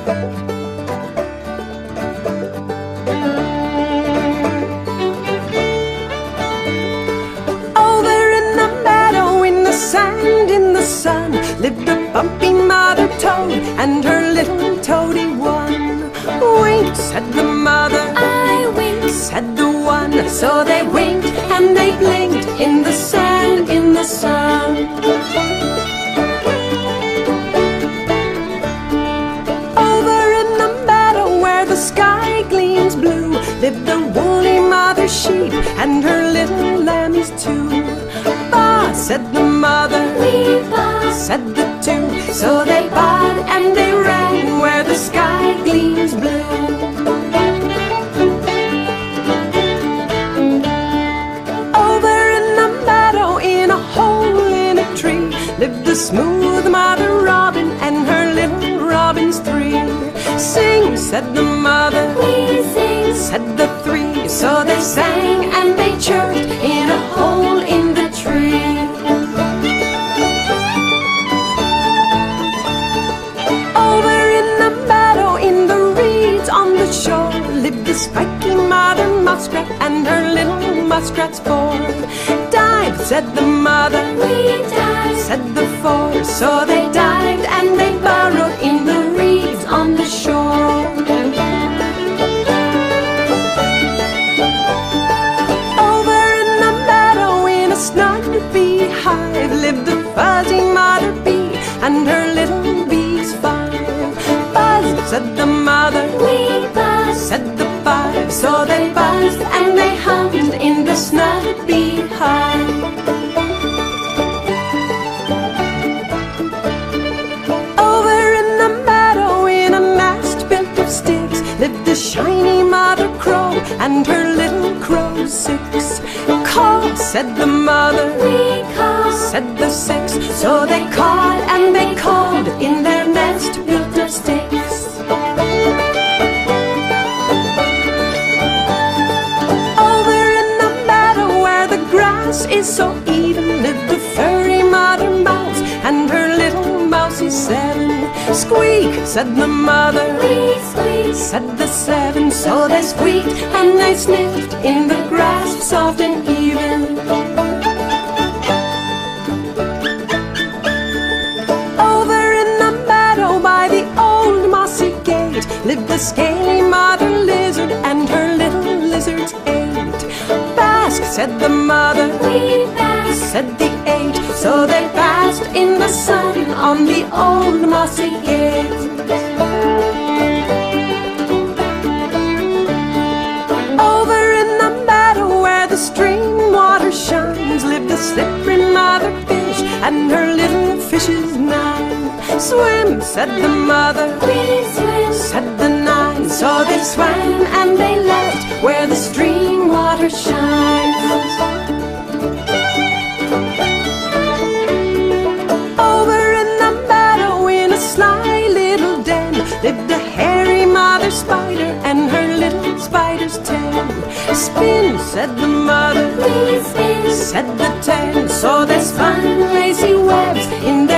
Over in the meadow, in the sand, in the sun, lived a bumpy mother toad and her little toady one. Wink, said the mother, I wink, said the one. So they winked and they blinked in the sand, in the sun. Over in the meadow where the sky gleams blue, lived the woolly mother sheep and her little lambs too. Ba, said the mother, wee ba, said the two. So they baaed and they ran where the sky gleams blue. Over in the meadow, in a hole in a tree, lived the smooth mother robin and her little robins three. Sing, said the mother, we sing, said the three. So they sang and they chirped in a hole in the tree. Over in the meadow, in the reeds on the shore, lived the spiky mother muskrat and her little muskrats four. Dive, said the mother, we dive, said the four. So they dived and they burrowed in the reeds on the shore. Over in the meadow, in a snug beehive, lived the fuzzy mother bee and her little bees five. Buzz, said the mother, we buzz, said the five. So they buzzed and they hummed in the snug beehive. Over in the meadow, in a nest built of sticks, lived the shiny mother crow and her little crows six. Caw, said the mother, we call, said the six. So they cawed and they called in their nest built of sticks. Over in the meadow where the grass is so even, lived the furry mother mouse and her little mousey seven. Squeak, said the mother, we squeak, said the seven. So they squeaked and they sniffed in the grass soft and even. Over in the meadow by the old mossy gate, lived the scaly mother lizard and her little lizards eight. Bask, said the mother, we bask, said the eight. So they basked in the sun on the old mossy gate. Over in the meadow where the stream water shines, lived the slippery mother fish and her little fishes nine. Swim, said the mother, we swim, said the nine. So they swam and they left where the stream water shines. Over in the meadow, in a sly little den, lived a hairy mother spider and her little spider's ten. Spin, said the mother, we spin, said the ten. So they spun lacy webs in their